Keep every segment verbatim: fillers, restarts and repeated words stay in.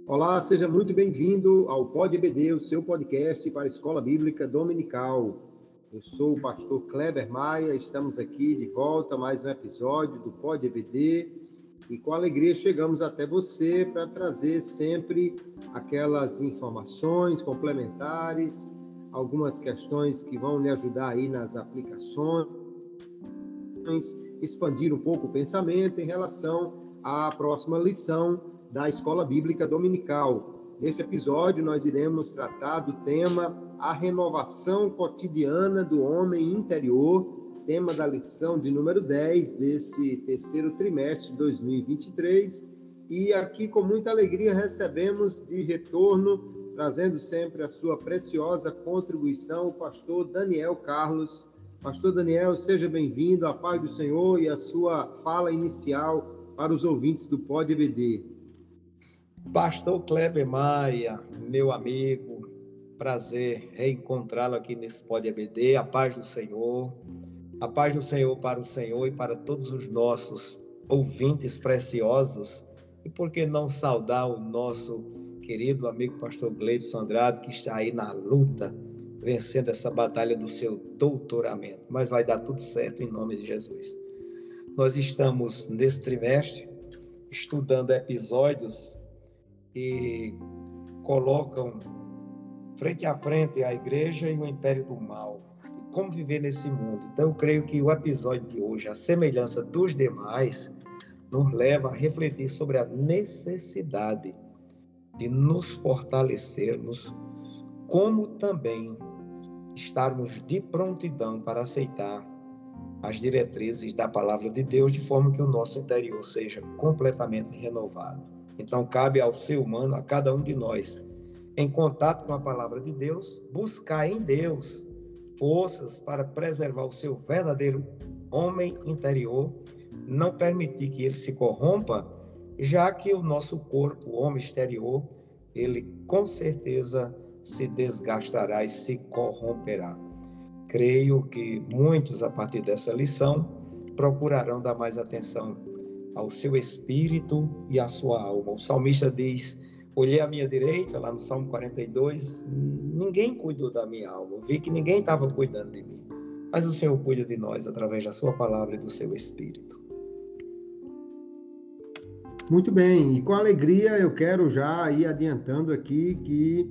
Olá, seja muito bem-vindo ao Pod E B D, o seu podcast para a Escola Bíblica Dominical. Eu sou o pastor Kleber Maia, estamos aqui de volta a mais um episódio do Pod E B D e com alegria chegamos até você para trazer sempre aquelas informações complementares, algumas questões que vão lhe ajudar aí nas aplicações, expandir um pouco o pensamento em relação à próxima lição da Escola Bíblica Dominical. Neste episódio, nós iremos tratar do tema A Renovação Cotidiana do Homem Interior, tema da lição de número dez desse terceiro trimestre de dois mil e vinte e três. E aqui, com muita alegria, recebemos de retorno, trazendo sempre a sua preciosa contribuição, o pastor Daniel Carlos. Pastor Daniel, seja bem-vindo, a paz do Senhor e a sua fala inicial para os ouvintes do Pod E B D. Pastor Kleber Maia, meu amigo, prazer reencontrá-lo aqui nesse Pod E B D, a paz do Senhor, a paz do Senhor para o Senhor e para todos os nossos ouvintes preciosos, e por que não saudar o nosso querido amigo pastor Gleibson Andrade, que está aí na luta, vencendo essa batalha do seu doutoramento, mas vai dar tudo certo em nome de Jesus. Nós estamos nesse trimestre estudando episódios que colocam frente a frente a igreja e o império do mal, e como viver nesse mundo. Então, eu creio que o episódio de hoje, a semelhança dos demais, nos leva a refletir sobre a necessidade de nos fortalecermos, como também estarmos de prontidão para aceitar as diretrizes da palavra de Deus, de forma que o nosso interior seja completamente renovado. Então, cabe ao ser humano, a cada um de nós, em contato com a palavra de Deus, buscar em Deus forças para preservar o seu verdadeiro homem interior, não permitir que ele se corrompa, já que o nosso corpo, o homem exterior, ele com certeza se desgastará e se corromperá. Creio que muitos, a partir dessa lição, procurarão dar mais atenção ao seu espírito e à sua alma. O salmista diz: olhei à minha direita, lá no Salmo quarenta e dois, ninguém cuidou da minha alma. Eu vi que ninguém estava cuidando de mim. Mas o Senhor cuida de nós através da sua palavra e do seu espírito. Muito bem, e com alegria eu quero já ir adiantando aqui que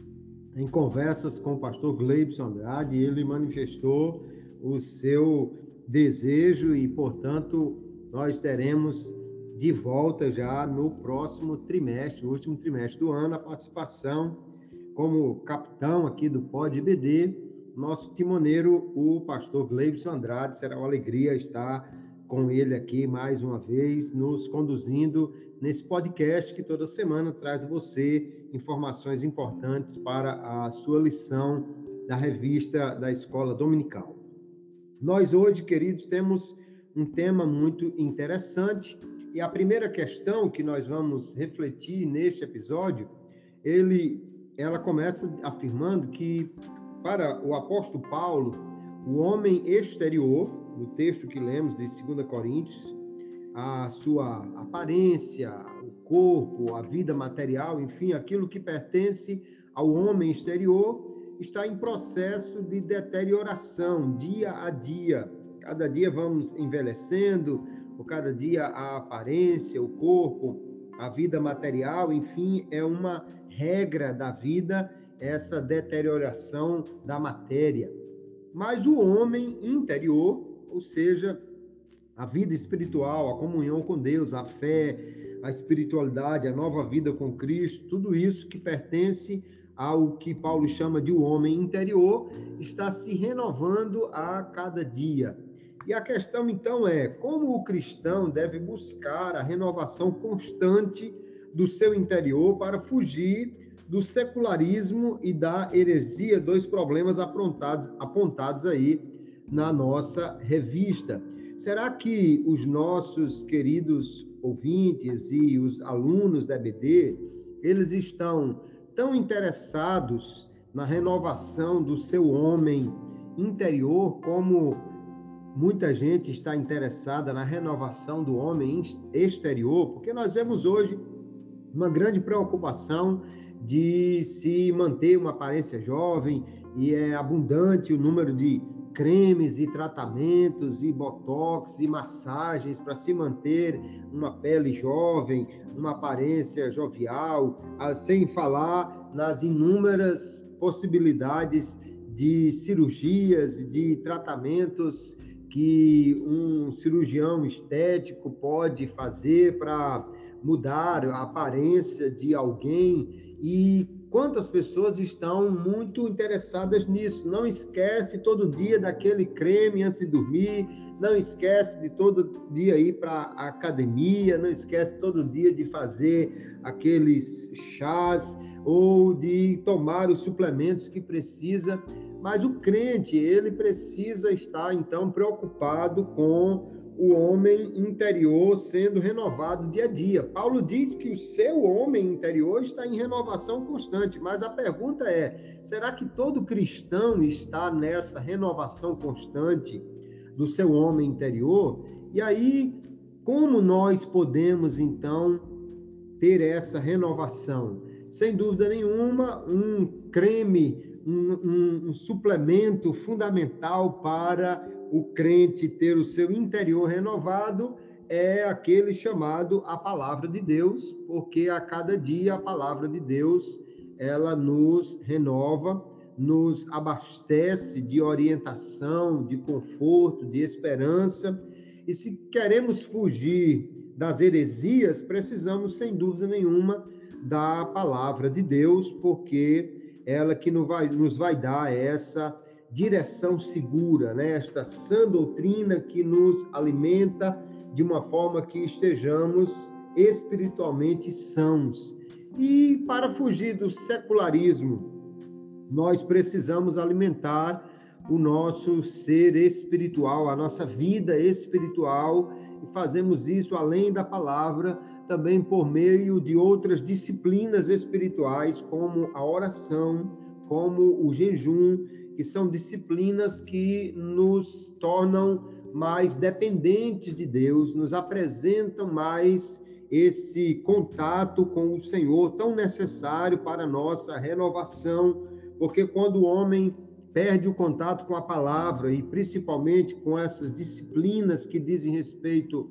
em conversas com o pastor Gleibson Andrade, ele manifestou o seu desejo e, portanto, nós teremos de volta já no próximo trimestre, no último trimestre do ano, a participação como capitão aqui do Pod E B D, nosso timoneiro, o pastor Gleibson Andrade. Será uma alegria estar com ele aqui mais uma vez, nos conduzindo nesse podcast que toda semana traz a você informações importantes para a sua lição da revista da Escola Dominical. Nós hoje, queridos, temos um tema muito interessante, e a primeira questão que nós vamos refletir neste episódio, ele, ela começa afirmando que, para o apóstolo Paulo, o homem exterior, no texto que lemos de segunda Coríntios, a sua aparência, o corpo, a vida material, enfim, aquilo que pertence ao homem exterior, está em processo de deterioração dia a dia. Cada dia vamos envelhecendo, ou cada dia a aparência, o corpo, a vida material, enfim, é uma regra da vida, essa deterioração da matéria. Mas o homem interior, ou seja, a vida espiritual, a comunhão com Deus, a fé, a espiritualidade, a nova vida com Cristo, tudo isso que pertence ao que Paulo chama de o homem interior, está se renovando a cada dia. E a questão, então, é como o cristão deve buscar a renovação constante do seu interior para fugir do secularismo e da heresia, dois problemas apontados, apontados aí na nossa revista. Será que os nossos queridos ouvintes e os alunos da E B D, eles estão tão interessados na renovação do seu homem interior como muita gente está interessada na renovação do homem exterior? Porque nós vemos hoje uma grande preocupação de se manter uma aparência jovem, e é abundante o número de cremes e tratamentos e botox e massagens para se manter uma pele jovem, uma aparência jovial, sem falar nas inúmeras possibilidades de cirurgias, de tratamentos que um cirurgião estético pode fazer para mudar a aparência de alguém. E quantas pessoas estão muito interessadas nisso? Não esquece todo dia daquele creme antes de dormir, não esquece de todo dia ir para a academia, não esquece todo dia de fazer aqueles chás ou de tomar os suplementos que precisa. Mas o crente, ele precisa estar, então, preocupado com o homem interior sendo renovado dia a dia. Paulo diz que o seu homem interior está em renovação constante, mas a pergunta é, será que todo cristão está nessa renovação constante do seu homem interior? E aí, como nós podemos, então, ter essa renovação? Sem dúvida nenhuma, um creme, um, um, um suplemento fundamental para o crente ter o seu interior renovado é aquele chamado a palavra de Deus, porque a cada dia a palavra de Deus, ela nos renova, nos abastece de orientação, de conforto, de esperança. E se queremos fugir das heresias, precisamos, sem dúvida nenhuma, da palavra de Deus, porque ela que nos vai, nos vai dar essa direção segura, né? Esta sã doutrina que nos alimenta de uma forma que estejamos espiritualmente sãos. E para fugir do secularismo, nós precisamos alimentar o nosso ser espiritual, a nossa vida espiritual, e fazemos isso além da palavra, também por meio de outras disciplinas espirituais, como a oração, como o jejum, que são disciplinas que nos tornam mais dependentes de Deus, nos apresentam mais esse contato com o Senhor, tão necessário para a nossa renovação, porque quando o homem perde o contato com a palavra, e principalmente com essas disciplinas que dizem respeito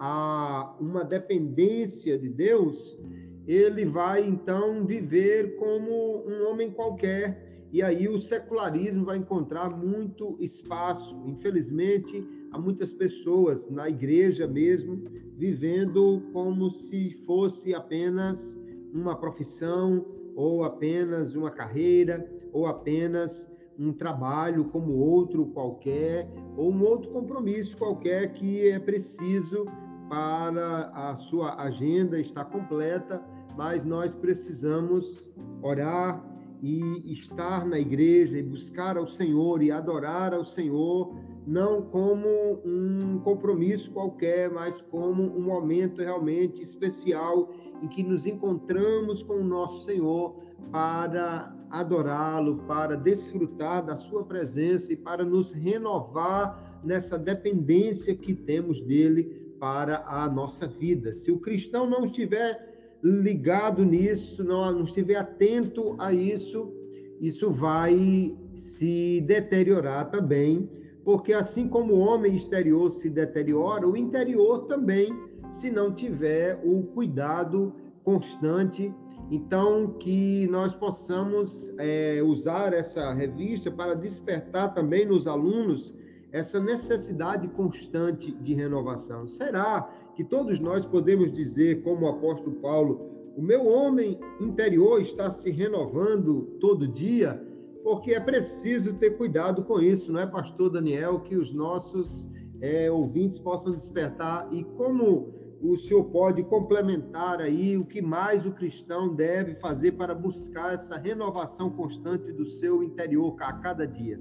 a uma dependência de Deus, ele vai então viver como um homem qualquer, e aí o secularismo vai encontrar muito espaço. Infelizmente, há muitas pessoas na igreja mesmo vivendo como se fosse apenas uma profissão, ou apenas uma carreira, ou apenas um trabalho como outro qualquer, ou um outro compromisso qualquer que é preciso para a sua agenda estar completa, mas nós precisamos orar e estar na igreja e buscar ao Senhor e adorar ao Senhor, não como um compromisso qualquer, mas como um momento realmente especial em que nos encontramos com o nosso Senhor para adorá-lo, para desfrutar da sua presença e para nos renovar nessa dependência que temos dele para a nossa vida. Se o cristão não estiver ligado nisso, não, não estiver atento a isso, isso vai se deteriorar também, porque assim como o homem exterior se deteriora, o interior também, se não tiver o cuidado constante. Então, que nós possamos é, usar essa revista para despertar também nos alunos essa necessidade constante de renovação. Será que todos nós podemos dizer, como o apóstolo Paulo, o meu homem interior está se renovando todo dia? Porque é preciso ter cuidado com isso, não é, pastor Daniel? Que os nossos é, ouvintes possam despertar. E como o senhor pode complementar aí o que mais o cristão deve fazer para buscar essa renovação constante do seu interior a cada dia?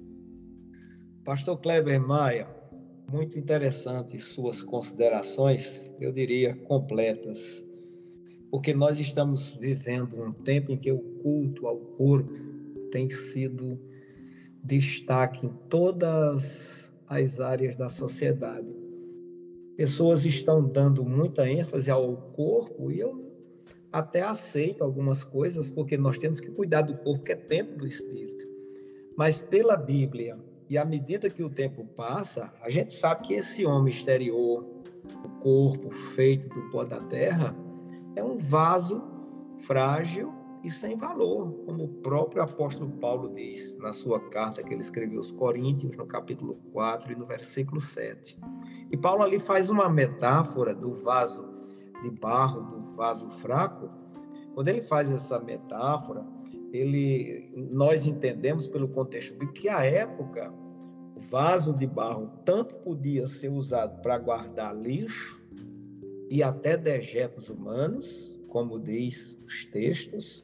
Pastor Kleber Maia, muito interessante suas considerações, eu diria completas, porque nós estamos vivendo um tempo em que o culto ao corpo tem sido destaque em todas as áreas da sociedade. Pessoas estão dando muita ênfase ao corpo e eu até aceita algumas coisas, porque nós temos que cuidar do corpo, que é templo do Espírito. Mas pela Bíblia, e à medida que o tempo passa, a gente sabe que esse homem exterior, o corpo feito do pó da terra, é um vaso frágil e sem valor, como o próprio apóstolo Paulo diz na sua carta que ele escreveu aos Coríntios, no capítulo quatro e no versículo sete. E Paulo ali faz uma metáfora do vaso de barro, do vaso fraco. Quando ele faz essa metáfora, ele, nós entendemos pelo contexto bíblico que a época, o vaso de barro tanto podia ser usado para guardar lixo e até dejetos humanos, como diz os textos,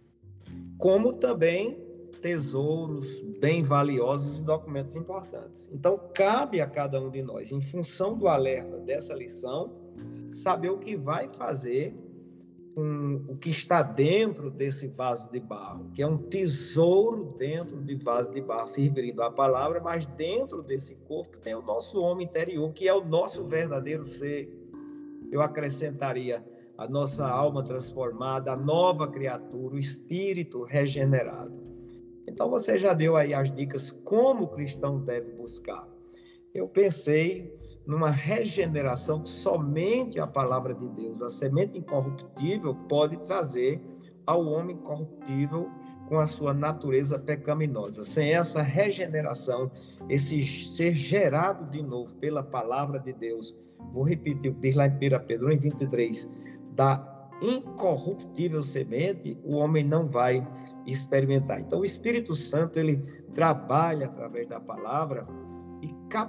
como também tesouros bem valiosos e documentos importantes. Então, cabe a cada um de nós, em função do alerta dessa lição, saber o que vai fazer com o que está dentro desse vaso de barro, que é um tesouro dentro de vaso de barro, se referindo à palavra, mas dentro desse corpo tem o nosso homem interior, que é o nosso verdadeiro ser. Eu acrescentaria a nossa alma transformada, a nova criatura, o espírito regenerado. Então você já deu aí as dicas como o cristão deve buscar. Eu pensei numa regeneração que somente a palavra de Deus, a semente incorruptível, pode trazer ao homem corruptível com a sua natureza pecaminosa. Sem essa regeneração, esse ser gerado de novo pela palavra de Deus, vou repetir o que diz lá em primeira Pedro um, vinte e três, da incorruptível semente, o homem não vai experimentar. Então, o Espírito Santo, ele trabalha através da palavra e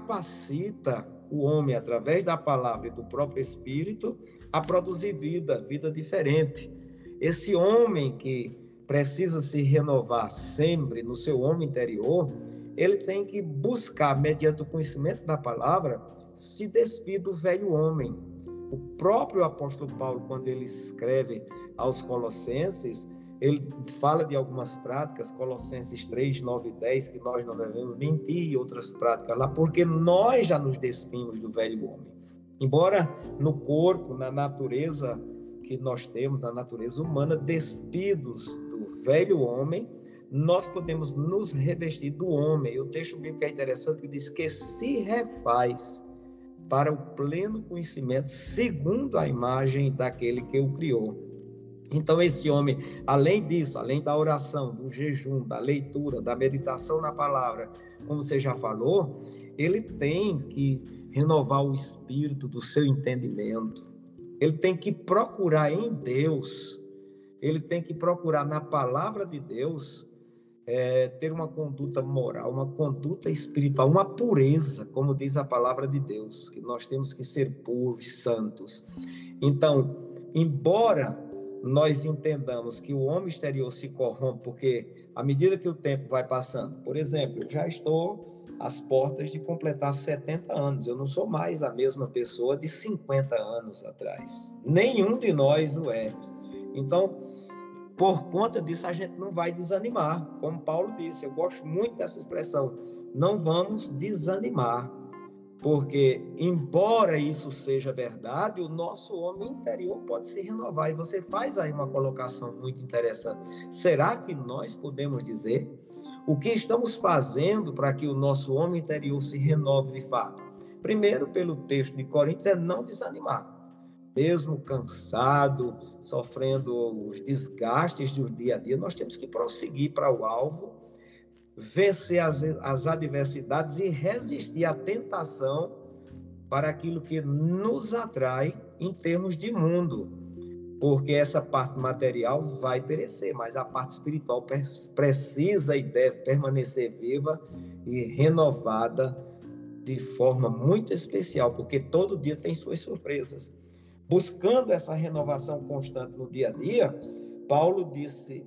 capacita o homem, através da palavra e do próprio Espírito, a produzir vida, vida diferente. Esse homem que precisa se renovar sempre no seu homem interior, ele tem que buscar, mediante o conhecimento da palavra, se despir do velho homem. O próprio apóstolo Paulo, quando ele escreve aos Colossenses, ele fala de algumas práticas, Colossenses três, nove e dez, que nós não devemos mentir, e outras práticas lá, porque nós já nos despimos do velho homem. Embora no corpo, na natureza que nós temos, na natureza humana, despidos do velho homem, nós podemos nos revestir do homem. E o texto bíblico é interessante, que diz que se refaz para o pleno conhecimento, segundo a imagem daquele que o criou. Então, esse homem, além disso, além da oração, do jejum, da leitura, da meditação na palavra, como você já falou, ele tem que renovar o espírito do seu entendimento. Ele tem que procurar em Deus, ele tem que procurar na palavra de Deus, é, ter uma conduta moral, uma conduta espiritual, uma pureza, como diz a palavra de Deus, que nós temos que ser puros, santos. Então, embora nós entendamos que o homem exterior se corrompe, porque à medida que o tempo vai passando, por exemplo, eu já estou às portas de completar setenta anos, eu não sou mais a mesma pessoa de cinquenta anos atrás, nenhum de nós o é. Então, por conta disso, a gente não vai desanimar, como Paulo disse, eu gosto muito dessa expressão, não vamos desanimar, porque, embora isso seja verdade, o nosso homem interior pode se renovar. E você faz aí uma colocação muito interessante. Será que nós podemos dizer o que estamos fazendo para que o nosso homem interior se renove de fato? Primeiro, pelo texto de Coríntios, é não desanimar. Mesmo cansado, sofrendo os desgastes do dia a dia, nós temos que prosseguir para o alvo, vencer as, as adversidades e resistir à tentação para aquilo que nos atrai em termos de mundo, porque essa parte material vai perecer, mas a parte espiritual precisa e deve permanecer viva e renovada de forma muito especial, porque todo dia tem suas surpresas. Buscando essa renovação constante no dia a dia, Paulo disse: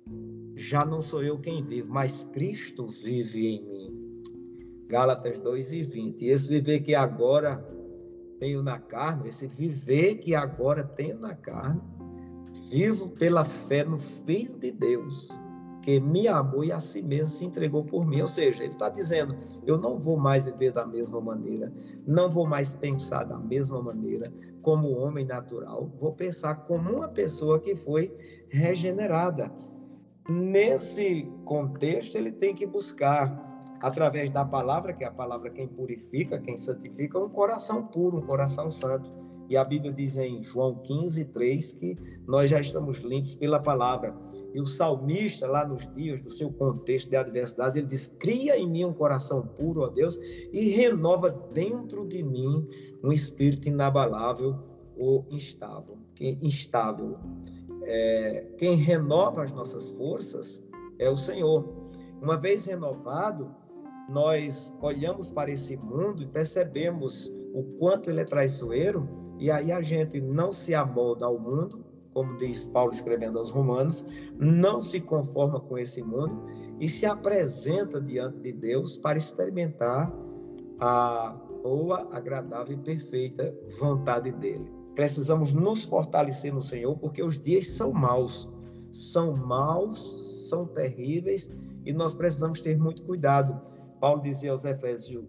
já não sou eu quem vive, mas Cristo vive em mim. Gálatas dois e vinte. E esse viver que agora tenho na carne, esse viver que agora tenho na carne, vivo pela fé no Filho de Deus, que me amou e a si mesmo se entregou por mim. Ou seja, ele está dizendo, eu não vou mais viver da mesma maneira, não vou mais pensar da mesma maneira como homem natural, vou pensar como uma pessoa que foi regenerada. Nesse contexto, ele tem que buscar, através da palavra, que é a palavra quem purifica, quem santifica, um coração puro, um coração santo. E a Bíblia diz em João quinze, três, que nós já estamos limpos pela palavra. E o salmista, lá nos dias do seu contexto de adversidade, ele diz, cria em mim um coração puro, ó Deus, e renova dentro de mim um espírito inabalável ou instável. instável. É, quem renova as nossas forças é o Senhor. Uma vez renovado, nós olhamos para esse mundo e percebemos o quanto ele é traiçoeiro, e aí a gente não se amolda ao mundo, como diz Paulo escrevendo aos Romanos, não se conforma com esse mundo e se apresenta diante de Deus para experimentar a boa, agradável e perfeita vontade dele. Precisamos nos fortalecer no Senhor, porque os dias são maus, são maus, são terríveis, e nós precisamos ter muito cuidado. Paulo dizia aos Efésios,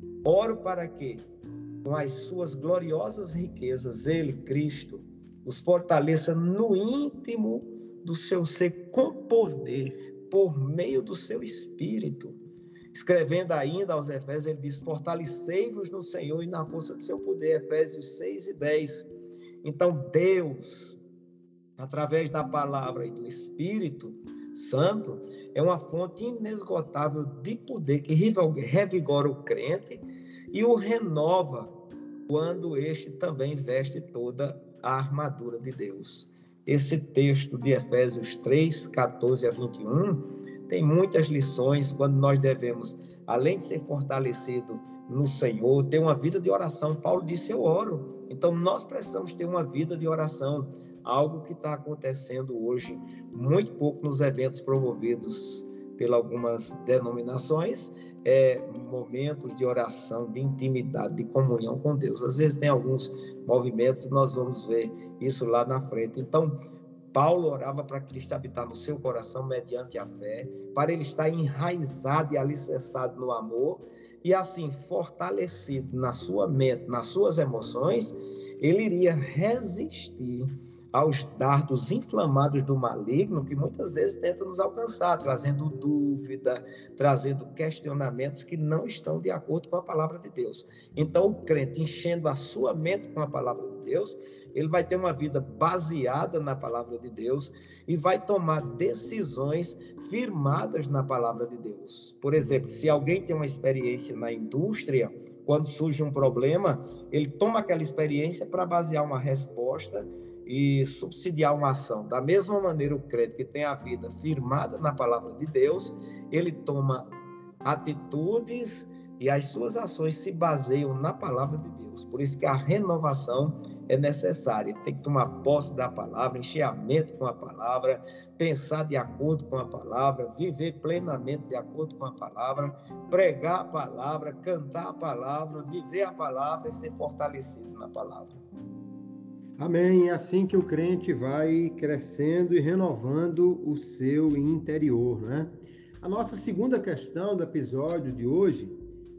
oro para que, com as suas gloriosas riquezas, ele, Cristo, os fortaleça no íntimo do seu ser com poder, por meio do seu Espírito. Escrevendo ainda aos Efésios, ele diz, fortalecei-vos no Senhor e na força do seu poder, Efésios seis e dez. Então, Deus, através da palavra e do Espírito Santo, é uma fonte inesgotável de poder que revigora o crente e o renova quando este também veste toda a armadura de Deus. Esse texto de Efésios três, catorze a vinte e um, tem muitas lições quando nós devemos, além de ser fortalecido no Senhor, ter uma vida de oração. Paulo disse, eu oro. Então, nós precisamos ter uma vida de oração, algo que está acontecendo hoje muito pouco nos eventos promovidos por algumas denominações, é, momentos de oração, de intimidade, de comunhão com Deus. Às vezes tem alguns movimentos, nós vamos ver isso lá na frente. Então, Paulo orava para Cristo habitar no seu coração mediante a fé, para ele estar enraizado e alicerçado no amor, e assim, fortalecido na sua mente, nas suas emoções, ele iria resistir aos dardos inflamados do maligno, que muitas vezes tentam nos alcançar, trazendo dúvida, trazendo questionamentos que não estão de acordo com a palavra de Deus. Então, o crente, enchendo a sua mente com a palavra de Deus, ele vai ter uma vida baseada na palavra de Deus e vai tomar decisões firmadas na palavra de Deus. Por exemplo, se alguém tem uma experiência na indústria, quando surge um problema, ele toma aquela experiência para basear uma resposta e subsidiar uma ação. Da mesma maneira, o crente que tem a vida firmada na palavra de Deus, ele toma atitudes e as suas ações se baseiam na palavra de Deus. Por isso que a renovação é necessária. Tem que tomar posse da palavra, encher a mente com a palavra, pensar de acordo com a palavra, viver plenamente de acordo com a palavra, pregar a palavra, cantar a palavra, viver a palavra e ser fortalecido na palavra. Amém. É assim que o crente vai crescendo e renovando o seu interior, né? A nossa segunda questão do episódio de hoje,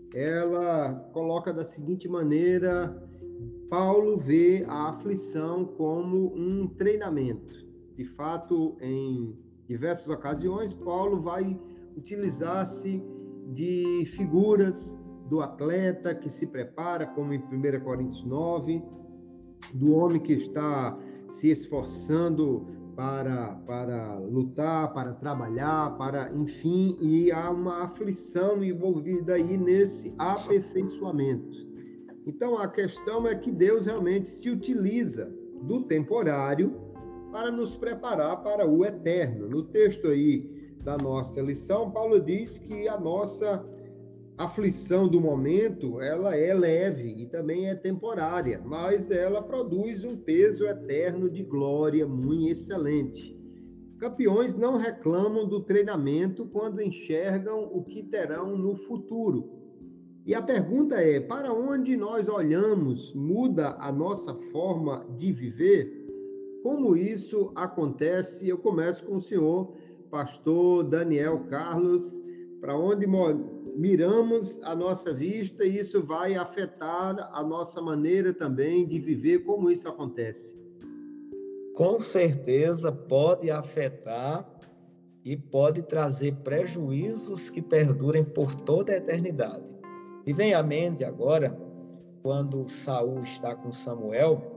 ela coloca da seguinte maneira: Paulo vê a aflição como um treinamento. De fato, em diversas ocasiões, Paulo vai utilizar-se de figuras do atleta que se prepara, como em primeira Coríntios nove, do homem que está se esforçando para, para lutar, para trabalhar, para, enfim, e há uma aflição envolvida aí nesse aperfeiçoamento. Então, a questão é que Deus realmente se utiliza do temporário para nos preparar para o eterno. No texto aí da nossa lição, Paulo diz que a nossa aflição do momento, ela é leve e também é temporária, mas ela produz um peso eterno de glória muito excelente. Campeões não reclamam do treinamento quando enxergam o que terão no futuro. E a pergunta é, para onde nós olhamos muda a nossa forma de viver? Como isso acontece? Eu começo com o senhor pastor Daniel Carlos, para onde miramos a nossa vista, e isso vai afetar a nossa maneira também de viver. Como isso acontece? Com certeza pode afetar e pode trazer prejuízos que perdurem por toda a eternidade. E vem à mente agora, quando Saul está com Samuel,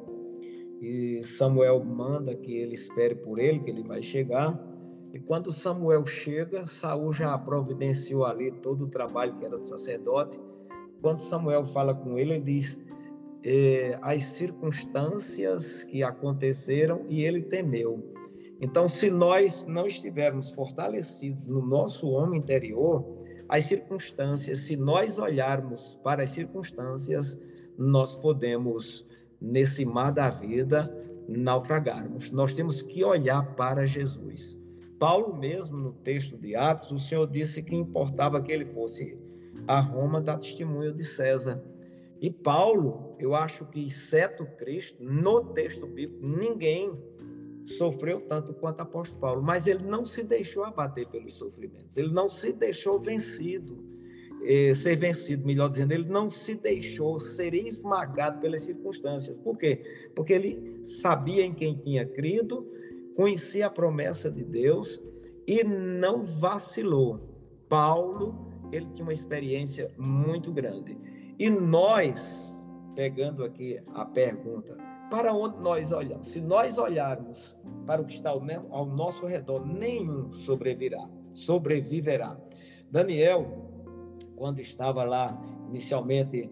e Samuel manda que ele espere por ele, que ele vai chegar, e quando Samuel chega, Saul já providenciou ali todo o trabalho que era do sacerdote. Quando Samuel fala com ele, ele diz eh, as circunstâncias que aconteceram e ele temeu. Então, se nós não estivermos fortalecidos no nosso homem interior, as circunstâncias, se nós olharmos para as circunstâncias, nós podemos, nesse mar da vida, naufragarmos. Nós temos que olhar para Jesus. Paulo mesmo, no texto de Atos, o Senhor disse que importava que ele fosse a Roma dar testemunho de César. E Paulo, eu acho que, exceto Cristo, no texto bíblico, ninguém sofreu tanto quanto o apóstolo Paulo, mas ele não se deixou abater pelos sofrimentos, ele não se deixou vencido, eh, ser vencido, melhor dizendo, ele não se deixou ser esmagado pelas circunstâncias. Por quê? Porque ele sabia em quem tinha crido, conhecia a promessa de Deus e não vacilou. Paulo, ele tinha uma experiência muito grande. E nós, pegando aqui a pergunta, para onde nós olhamos? Se nós olharmos para o que está ao nosso redor, nenhum sobreviverá. sobreviverá. Daniel, quando estava lá inicialmente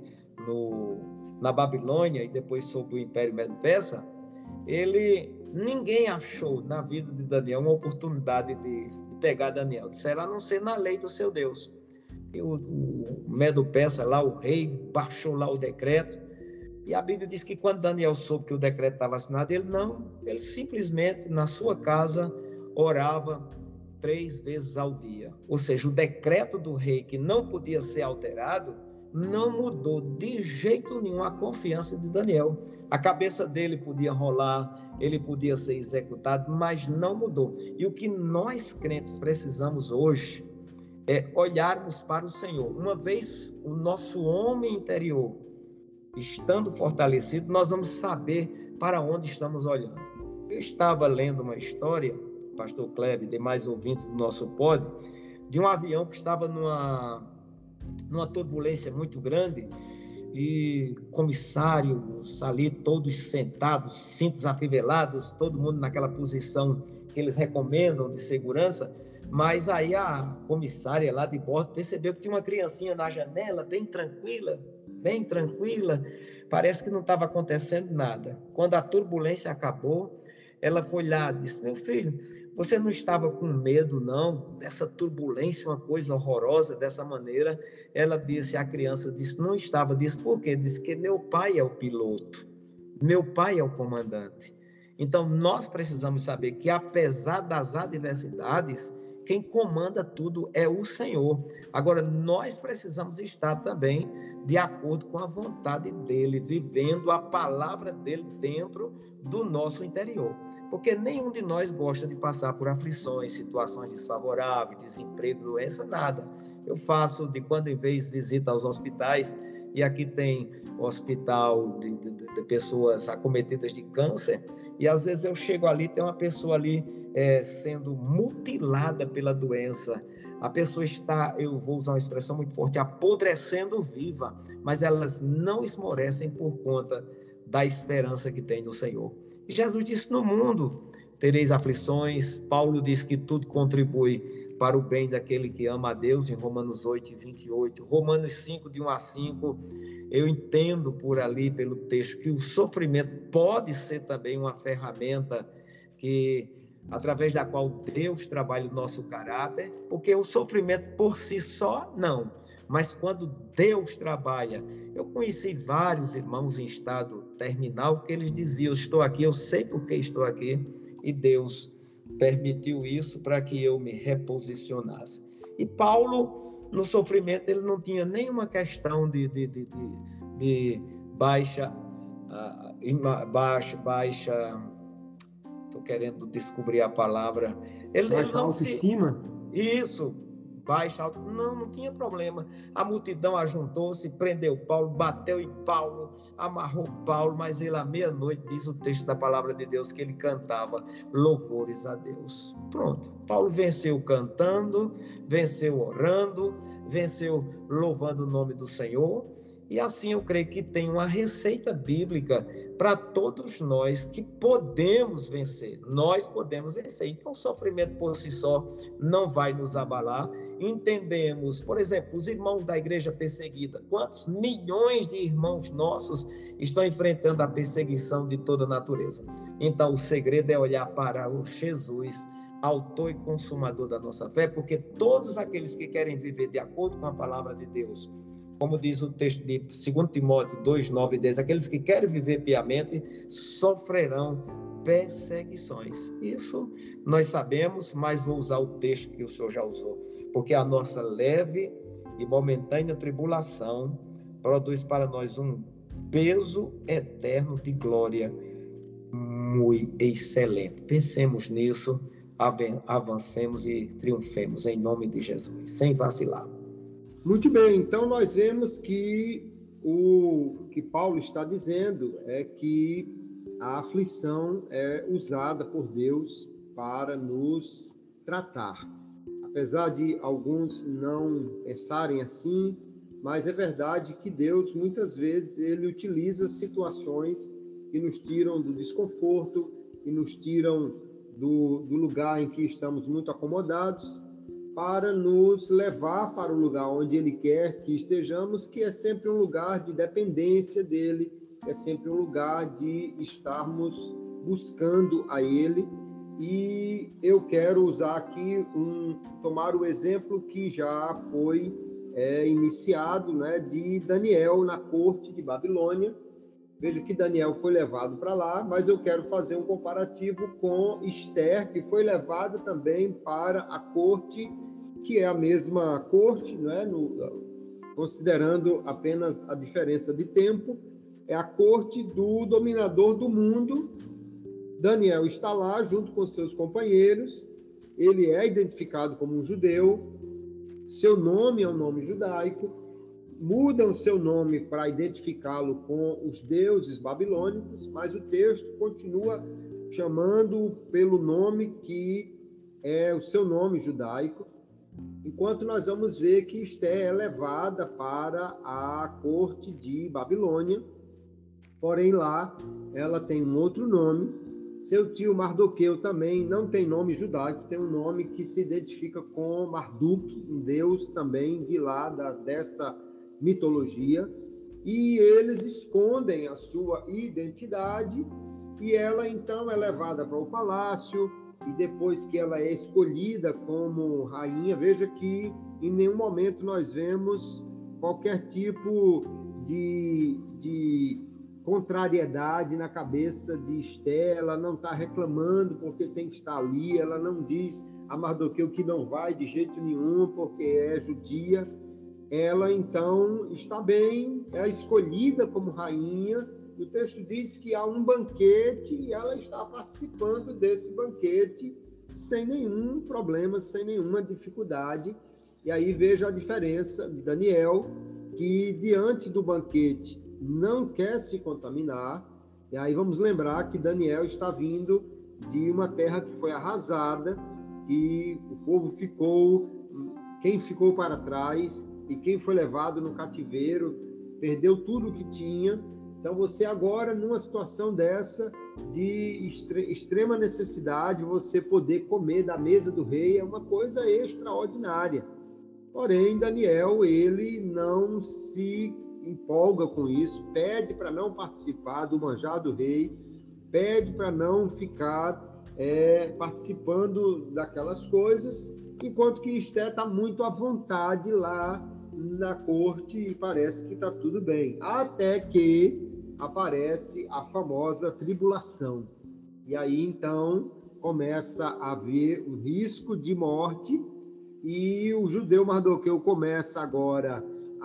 no, na Babilônia e depois sob o Império Medo-Persa, ele, ninguém achou na vida de Daniel uma oportunidade de pegar Daniel. Disseram, a não ser na lei do seu Deus. E o, o Medo-Persa, lá o rei, baixou lá o decreto. E a Bíblia diz que quando Daniel soube que o decreto estava assinado, ele não, ele simplesmente na sua casa orava três vezes ao dia. Ou seja, o decreto do rei, que não podia ser alterado, não mudou de jeito nenhum a confiança de Daniel. A cabeça dele podia rolar, ele podia ser executado, mas não mudou. E o que nós crentes precisamos hoje é olharmos para o Senhor. Uma vez o nosso homem interior estando fortalecido, nós vamos saber para onde estamos olhando. Eu estava lendo uma história, pastor Kleber e demais ouvintes do nosso pod, de um avião que estava numa, numa turbulência muito grande e comissários ali todos sentados, cintos afivelados, todo mundo naquela posição que eles recomendam de segurança, mas aí a comissária lá de bordo percebeu que tinha uma criancinha na janela, bem tranquila, bem tranquila, parece que não estava acontecendo nada. Quando a turbulência acabou, ela foi lá e disse, meu filho, você não estava com medo, não, dessa turbulência, uma coisa horrorosa dessa maneira? Ela disse, a criança disse, não estava. Disse, por quê? Disse que meu pai é o piloto, meu pai é o comandante. Então, nós precisamos saber que, apesar das adversidades, quem comanda tudo é o Senhor. Agora, nós precisamos estar também de acordo com a vontade dele, vivendo a palavra dele dentro do nosso interior. Porque nenhum de nós gosta de passar por aflições, situações desfavoráveis, desemprego, doença, nada. Eu faço, de quando em vez, visita aos hospitais, e aqui tem hospital de, de, de pessoas acometidas de câncer, e às vezes eu chego ali, tem uma pessoa ali é, sendo mutilada pela doença. A pessoa está, eu vou usar uma expressão muito forte, apodrecendo viva, mas elas não esmorecem por conta da esperança que tem no Senhor. E Jesus disse, no mundo tereis aflições. Paulo diz que tudo contribui para o bem daquele que ama a Deus, em Romanos oito, vinte e oito. Romanos cinco, de um a cinco, eu entendo por ali, pelo texto, que o sofrimento pode ser também uma ferramenta que, através da qual Deus trabalha o nosso caráter, porque o sofrimento por si só, não. Mas quando Deus trabalha, eu conheci vários irmãos em estado terminal que eles diziam, estou aqui, eu sei por que estou aqui, e Deus permitiu isso para que eu me reposicionasse. E Paulo, no sofrimento, ele não tinha nenhuma questão de, de, de, de, de baixa, uh, baixa, baixa, estou querendo descobrir a palavra. Ele, ele Baixa não se... autoestima? Isso, baixa auto... Não, não tinha problema. A multidão ajuntou-se, prendeu Paulo, bateu em Paulo, amarrou Paulo, mas ele à meia-noite, diz o texto da palavra de Deus, que ele cantava louvores a Deus. Pronto, Paulo venceu cantando, venceu orando, venceu louvando o nome do Senhor. E assim eu creio que tem uma receita bíblica para todos nós que podemos vencer. Nós podemos vencer. Então o sofrimento por si só não vai nos abalar. Entendemos, por exemplo, os irmãos da igreja perseguida. Quantos milhões de irmãos nossos estão enfrentando a perseguição de toda natureza? Então o segredo é olhar para o Jesus, autor e consumador da nossa fé, porque todos aqueles que querem viver de acordo com a palavra de Deus, como diz o texto de dois Timóteo dois, nove e dez, aqueles que querem viver piamente sofrerão perseguições. Isso nós sabemos, mas vou usar o texto que o Senhor já usou, porque a nossa leve e momentânea tribulação produz para nós um peso eterno de glória muito excelente. Pensemos nisso, avancemos e triunfemos em nome de Jesus, sem vacilar. Muito bem, então nós vemos que o que Paulo está dizendo é que a aflição é usada por Deus para nos tratar. Apesar de alguns não pensarem assim, mas é verdade que Deus, muitas vezes, ele utiliza situações que nos tiram do desconforto, que nos tiram do, do lugar em que estamos muito acomodados, para nos levar para o lugar onde Ele quer que estejamos, que é sempre um lugar de dependência dEle, é sempre um lugar de estarmos buscando a Ele. E eu quero usar aqui, um, tomar o exemplo que já foi é, iniciado, né, de Daniel na corte de Babilônia. Veja que Daniel foi levado para lá, mas eu quero fazer um comparativo com Esther, que foi levada também para a corte, que é a mesma corte, né? No, considerando apenas a diferença de tempo, é a corte do dominador do mundo. Daniel está lá junto com seus companheiros, ele é identificado como um judeu, seu nome é um nome judaico, mudam seu nome para identificá-lo com os deuses babilônicos, mas o texto continua chamando pelo nome que é o seu nome judaico, enquanto nós vamos ver que Esther é levada para a corte de Babilônia, porém lá ela tem um outro nome. Seu tio Mardoqueu também não tem nome judaico, tem um nome que se identifica com Marduk, um deus também de lá, da, desta mitologia, e eles escondem a sua identidade, e ela então é levada para o palácio, e depois que ela é escolhida como rainha, veja que em nenhum momento nós vemos qualquer tipo de, de contrariedade na cabeça de Esther, ela não está reclamando porque tem que estar ali, ela não diz a Mardoqueu que não vai de jeito nenhum porque é judia. Ela então está bem, é escolhida como rainha. O texto diz que há um banquete e ela está participando desse banquete sem nenhum problema, sem nenhuma dificuldade. E aí veja a diferença de Daniel, que diante do banquete não quer se contaminar. E aí vamos lembrar que Daniel está vindo de uma terra que foi arrasada, e o povo ficou, quem ficou para trás e quem foi levado no cativeiro perdeu tudo o que tinha. Então você agora, numa situação dessa de extrema necessidade, você poder comer da mesa do rei é uma coisa extraordinária. Porém, Daniel, ele não se empolga com isso, pede para não participar do manjar do rei, pede para não ficar é, participando daquelas coisas, enquanto que Esther está muito à vontade lá na corte e parece que está tudo bem. Até que aparece a famosa tribulação. E aí, então, começa a haver um risco de morte e o judeu Mardoqueu começa agora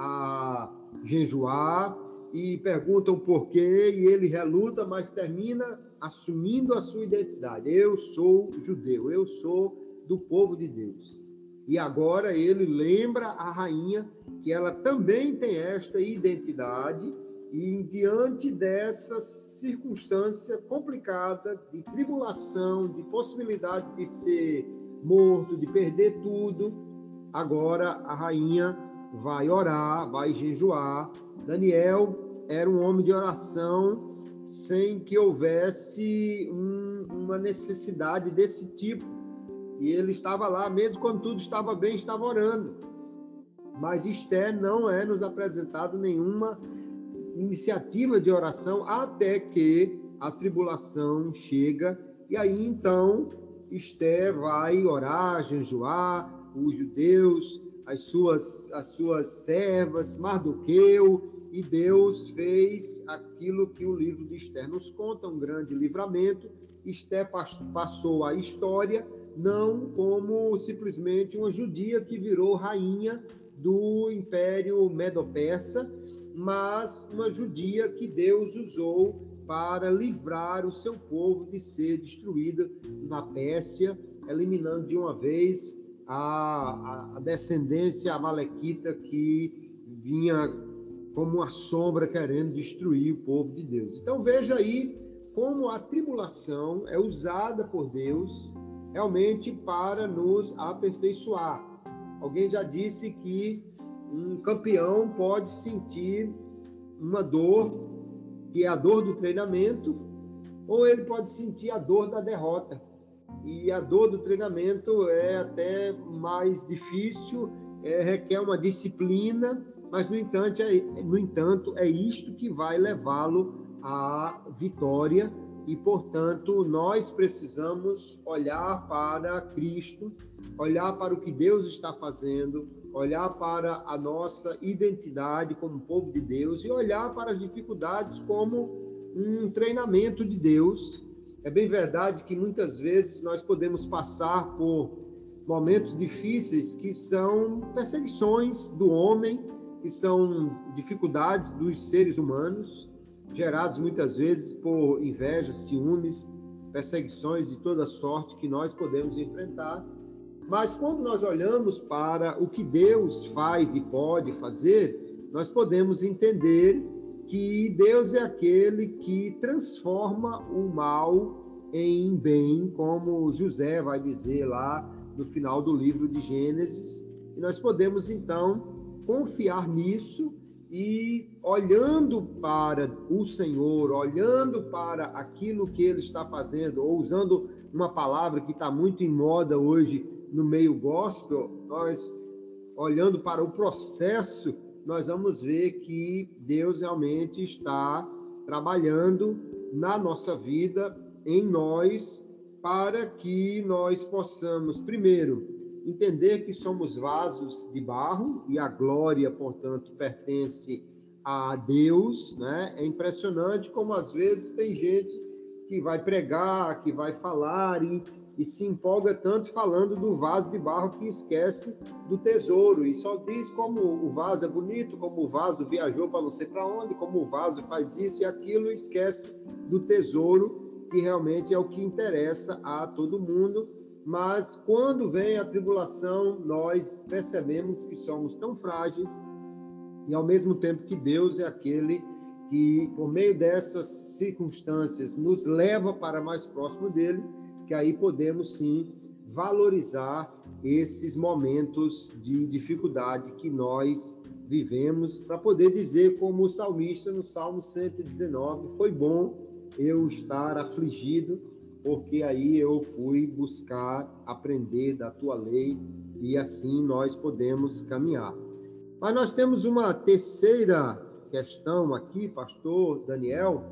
a jejuar e perguntam por quê, e ele reluta, mas termina assumindo a sua identidade. Eu sou judeu, eu sou do povo de Deus. E agora ele lembra a rainha que ela também tem esta identidade, e diante dessa circunstância complicada de tribulação, de possibilidade de ser morto, de perder tudo, agora a rainha vai orar, vai jejuar. Daniel era um homem de oração sem que houvesse um, uma necessidade desse tipo. E ele estava lá, mesmo quando tudo estava bem, estava orando. Mas Esther não é nos apresentado nenhuma iniciativa de oração até que a tribulação chega. E aí, então, Esther vai orar, jejuar, os judeus, as suas, as suas servas, Mardoqueu, e Deus fez aquilo que o livro de Esther nos conta, um grande livramento. Esther passou a história não como simplesmente uma judia que virou rainha do Império Medo-Persa, mas uma judia que Deus usou para livrar o seu povo de ser destruído na Pérsia, eliminando de uma vez a, a descendência amalequita que vinha como uma sombra querendo destruir o povo de Deus. Então veja aí como a tribulação é usada por Deus realmente para nos aperfeiçoar. Alguém já disse que um campeão pode sentir uma dor, que é a dor do treinamento, ou ele pode sentir a dor da derrota. E a dor do treinamento é até mais difícil, é, requer uma disciplina, mas, no entanto, é, no entanto, é isto que vai levá-lo à vitória. E, portanto, nós precisamos olhar para Cristo, olhar para o que Deus está fazendo, olhar para a nossa identidade como povo de Deus e olhar para as dificuldades como um treinamento de Deus. É bem verdade que muitas vezes nós podemos passar por momentos difíceis que são perseguições do homem, que são dificuldades dos seres humanos, gerados muitas vezes por inveja, ciúmes, perseguições de toda sorte que nós podemos enfrentar. Mas quando nós olhamos para o que Deus faz e pode fazer, nós podemos entender que Deus é aquele que transforma o mal em bem, como José vai dizer lá no final do livro de Gênesis. E nós podemos, então, confiar nisso e, olhando para o Senhor, olhando para aquilo que Ele está fazendo, ou usando uma palavra que está muito em moda hoje no meio gospel, nós, olhando para o processo, nós vamos ver que Deus realmente está trabalhando na nossa vida, em nós, para que nós possamos, primeiro, entender que somos vasos de barro e a glória, portanto, pertence a Deus, né? É impressionante como às vezes tem gente que vai pregar, que vai falar e, e se empolga tanto falando do vaso de barro que esquece do tesouro e só diz como o vaso é bonito, como o vaso viajou para não sei para onde, como o vaso faz isso e aquilo, e esquece do tesouro, que realmente é o que interessa a todo mundo. Mas quando vem a tribulação, nós percebemos que somos tão frágeis e, ao mesmo tempo, que Deus é aquele que, por meio dessas circunstâncias, nos leva para mais próximo dele, que aí podemos, sim, valorizar esses momentos de dificuldade que nós vivemos, para poder dizer, como o salmista no Salmo cento e dezenove, foi bom eu estar afligido, porque aí eu fui buscar aprender da tua lei e assim nós podemos caminhar. Mas nós temos uma terceira questão aqui, pastor Daniel,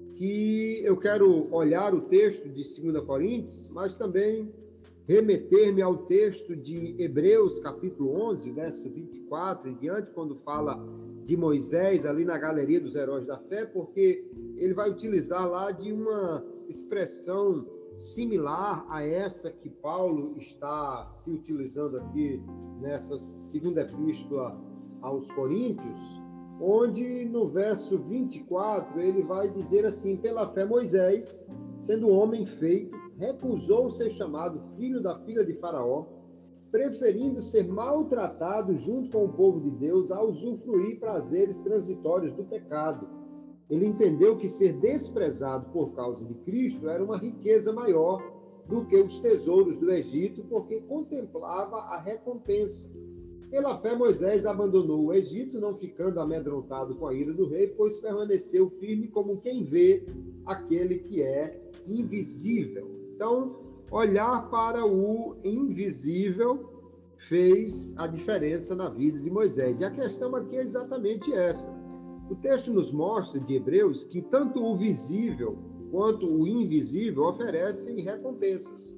que eu quero olhar o texto de segunda Coríntios, mas também remeter-me ao texto de Hebreus, capítulo onze, verso vinte e quatro, e diante, quando fala de Moisés ali na galeria dos heróis da fé, porque ele vai utilizar lá de uma expressão similar a essa que Paulo está se utilizando aqui nessa segunda epístola aos Coríntios, onde no verso vinte e quatro ele vai dizer assim: pela fé Moisés, sendo homem feito, recusou ser chamado filho da filha de Faraó, preferindo ser maltratado junto com o povo de Deus a usufruir prazeres transitórios do pecado. Ele entendeu que ser desprezado por causa de Cristo era uma riqueza maior do que os tesouros do Egito, porque contemplava a recompensa. Pela fé, Moisés abandonou o Egito, não ficando amedrontado com a ira do rei, pois permaneceu firme como quem vê aquele que é invisível. Então, olhar para o invisível fez a diferença na vida de Moisés. E a questão aqui é exatamente essa. O texto nos mostra, de Hebreus, que tanto o visível quanto o invisível oferecem recompensas.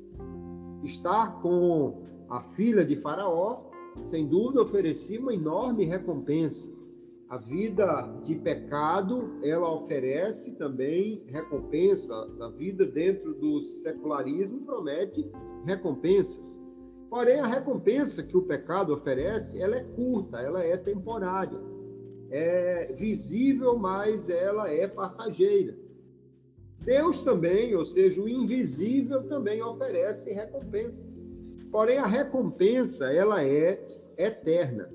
Estar com a filha de Faraó, sem dúvida, oferecia uma enorme recompensa. A vida de pecado, ela oferece também recompensa. A vida dentro do secularismo promete recompensas. Porém, a recompensa que o pecado oferece, ela é curta, ela é temporária. É visível, mas ela é passageira. Deus também, ou seja, o invisível também oferece recompensas. Porém, a recompensa, ela é eterna.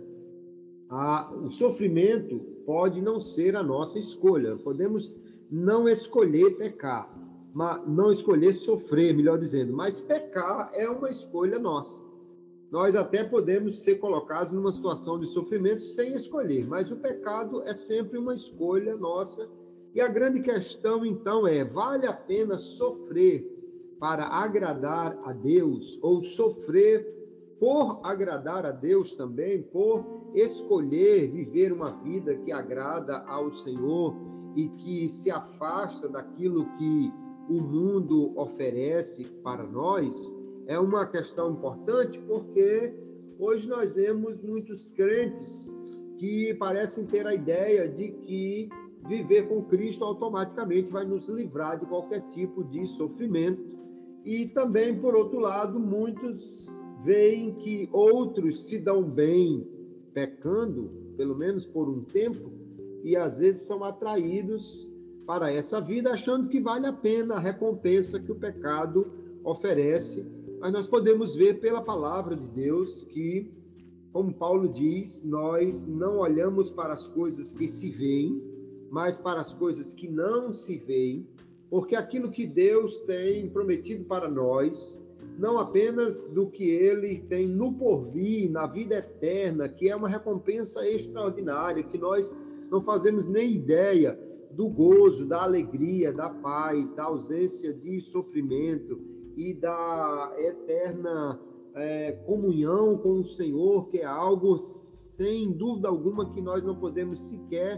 A, o sofrimento pode não ser a nossa escolha. Podemos não escolher pecar, mas não escolher sofrer, melhor dizendo. Mas pecar é uma escolha nossa. Nós até podemos ser colocados numa situação de sofrimento sem escolher, mas o pecado é sempre uma escolha nossa. E a grande questão, então, é: vale a pena sofrer para agradar a Deus, ou sofrer por agradar a Deus também, por escolher viver uma vida que agrada ao Senhor e que se afasta daquilo que o mundo oferece para nós? É uma questão importante, porque hoje nós vemos muitos crentes que parecem ter a ideia de que viver com Cristo automaticamente vai nos livrar de qualquer tipo de sofrimento. E também, por outro lado, muitos veem que outros se dão bem pecando, pelo menos por um tempo, e às vezes são atraídos para essa vida, achando que vale a pena a recompensa que o pecado oferece. Mas nós podemos ver pela palavra de Deus que, como Paulo diz, nós não olhamos para as coisas que se veem, mas para as coisas que não se veem, porque aquilo que Deus tem prometido para nós, não apenas do que Ele tem no porvir, na vida eterna, que é uma recompensa extraordinária, que nós não fazemos nem ideia do gozo, da alegria, da paz, da ausência de sofrimento e da eterna é, comunhão com o Senhor, que é algo, sem dúvida alguma, que nós não podemos sequer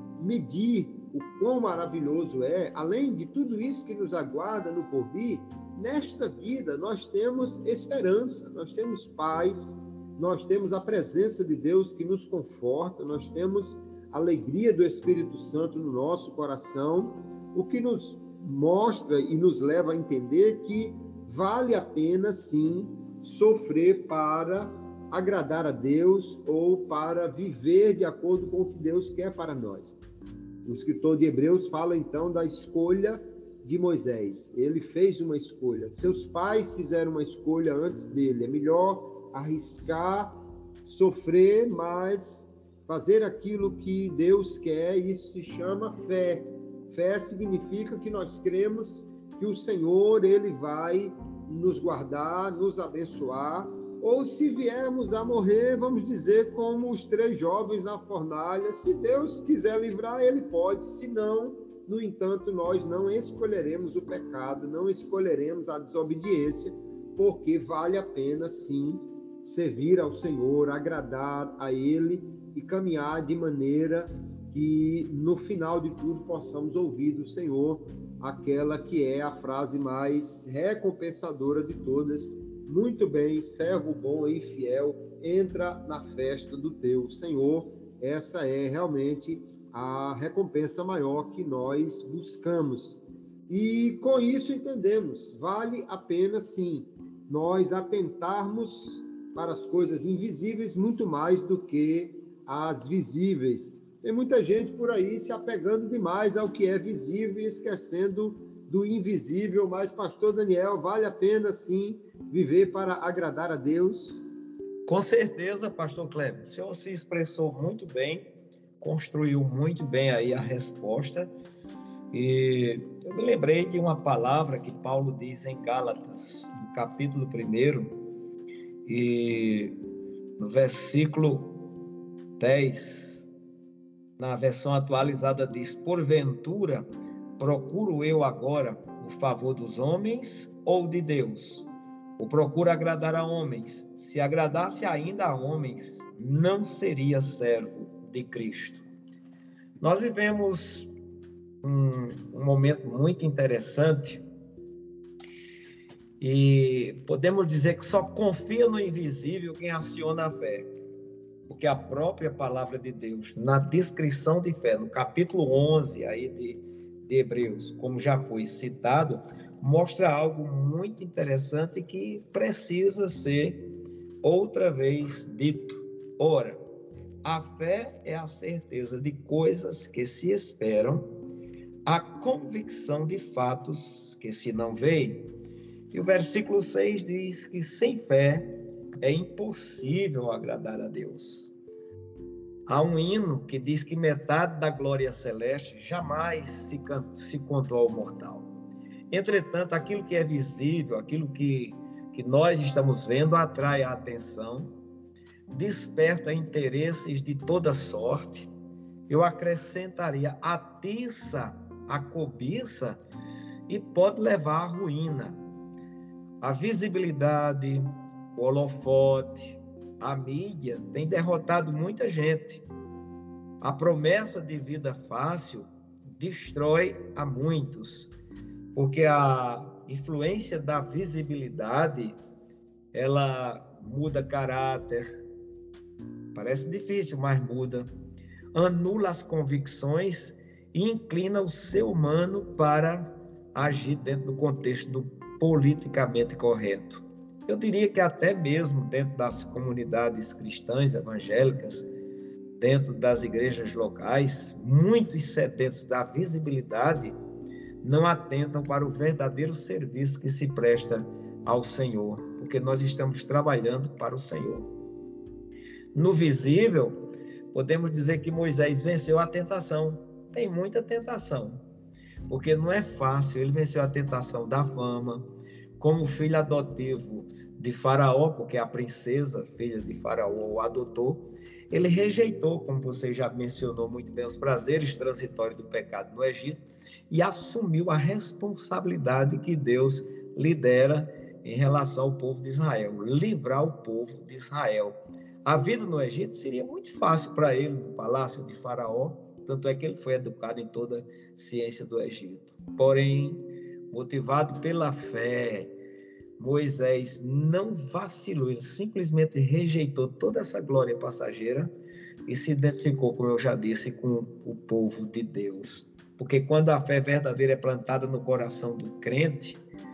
medir o quão maravilhoso é. Além de tudo isso que nos aguarda no porvir, nesta vida nós temos esperança, nós temos paz, nós temos a presença de Deus que nos conforta, nós temos a alegria do Espírito Santo no nosso coração, o que nos mostra e nos leva a entender que vale a pena, sim, sofrer para agradar a Deus ou para viver de acordo com o que Deus quer para nós. O escritor de Hebreus fala, então, da escolha de Moisés. Ele fez uma escolha. Seus pais fizeram uma escolha antes dele. É melhor arriscar, sofrer, mas fazer aquilo que Deus quer. Isso se chama fé. Fé significa que nós cremos que o Senhor, Ele vai nos guardar, nos abençoar. Ou se viermos a morrer, vamos dizer como os três jovens na fornalha, se Deus quiser livrar, Ele pode, se não, no entanto, nós não escolheremos o pecado, não escolheremos a desobediência, porque vale a pena, sim, servir ao Senhor, agradar a Ele e caminhar de maneira que, no final de tudo, possamos ouvir do Senhor aquela que é a frase mais recompensadora de todas: muito bem, servo bom e fiel, entra na festa do teu Senhor. Essa é realmente a recompensa maior que nós buscamos. E com isso entendemos, vale a pena sim, nós atentarmos para as coisas invisíveis muito mais do que as visíveis. Tem muita gente por aí se apegando demais ao que é visível e esquecendo do invisível. Mas, pastor Daniel, vale a pena, sim, viver para agradar a Deus? Com certeza, pastor Kleber. O senhor se expressou muito bem, construiu muito bem aí a resposta. E eu me lembrei de uma palavra que Paulo diz em Gálatas, no capítulo primeiro, e no versículo dez, na versão atualizada diz: porventura, procuro eu agora o favor dos homens ou de Deus? Ou procuro agradar a homens? Se agradasse ainda a homens, não seria servo de Cristo. Nós vivemos um, um momento muito interessante e podemos dizer que só confia no invisível quem aciona a fé. Porque a própria palavra de Deus, na descrição de fé, no capítulo onze aí de, de Hebreus, como já foi citado, mostra algo muito interessante que precisa ser outra vez dito. Ora, a fé é a certeza de coisas que se esperam, a convicção de fatos que se não veem. E o versículo seis diz que sem fé é impossível agradar a Deus. Há um hino que diz que metade da glória celeste jamais se, se contou ao mortal. Entretanto, aquilo que é visível, aquilo que, que nós estamos vendo, atrai a atenção, desperta interesses de toda sorte. Eu acrescentaria, atiça a cobiça e pode levar à ruína. A visibilidade, o holofote, a mídia tem derrotado muita gente. A promessa de vida fácil destrói a muitos, porque a influência da visibilidade, ela muda caráter, parece difícil, mas muda, anula as convicções e inclina o ser humano para agir dentro do contexto do politicamente correto. Eu diria que até mesmo dentro das comunidades cristãs evangélicas, dentro das igrejas locais, muitos sedentos da visibilidade não atentam para o verdadeiro serviço que se presta ao Senhor, porque nós estamos trabalhando para o Senhor. No visível, podemos dizer que Moisés venceu a tentação. Tem muita tentação, porque não é fácil. Ele venceu a tentação da fama, como filho adotivo de Faraó, porque a princesa, filha de Faraó, o adotou. Ele rejeitou, como você já mencionou muito bem, os prazeres transitórios do pecado no Egito e assumiu a responsabilidade que Deus lhe dera em relação ao povo de Israel, livrar o povo de Israel. A vida no Egito seria muito fácil para ele, no palácio de Faraó, tanto é que ele foi educado em toda a ciência do Egito. Porém, motivado pela fé, Moisés não vacilou, ele simplesmente rejeitou toda essa glória passageira e se identificou, como eu já disse, com o povo de Deus. Porque quando a fé verdadeira é plantada no coração do crente,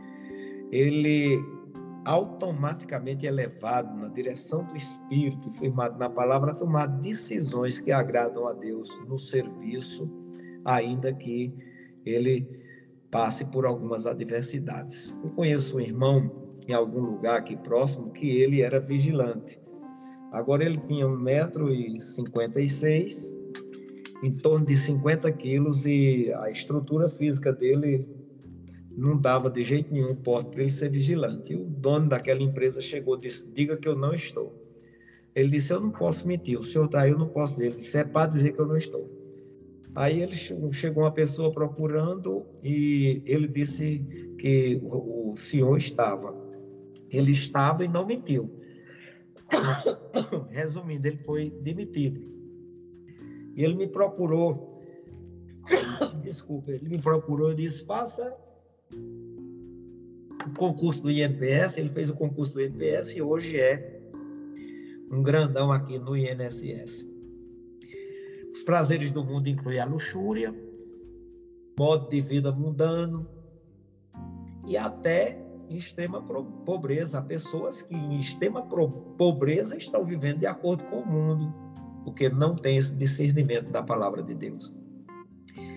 ele automaticamente é levado na direção do Espírito, firmado na palavra, a tomar decisões que agradam a Deus no serviço, ainda que ele passe por algumas adversidades. Eu conheço um irmão em algum lugar aqui próximo que ele era vigilante. Agora ele tinha um metro e cinquenta e seis, em torno de cinquenta quilos, e a estrutura física dele não dava de jeito nenhum porte para ele ser vigilante. E o dono daquela empresa chegou e disse: diga que eu não estou. Ele disse: eu não posso mentir, o senhor está aí, eu não posso dizer. Ele disse: é para dizer que eu não estou. Aí ele chegou uma pessoa procurando e ele disse que o senhor estava. Ele estava e não mentiu. Resumindo, ele foi demitido. E ele me procurou, desculpa, ele me procurou e disse: faça o concurso do I N P S. Ele fez o concurso do I N P S e hoje é um grandão aqui no I N S S. Os prazeres do mundo incluem a luxúria, modo de vida mundano e até extrema pobreza. Há pessoas que em extrema pobreza estão vivendo de acordo com o mundo, porque não tem esse discernimento da palavra de Deus.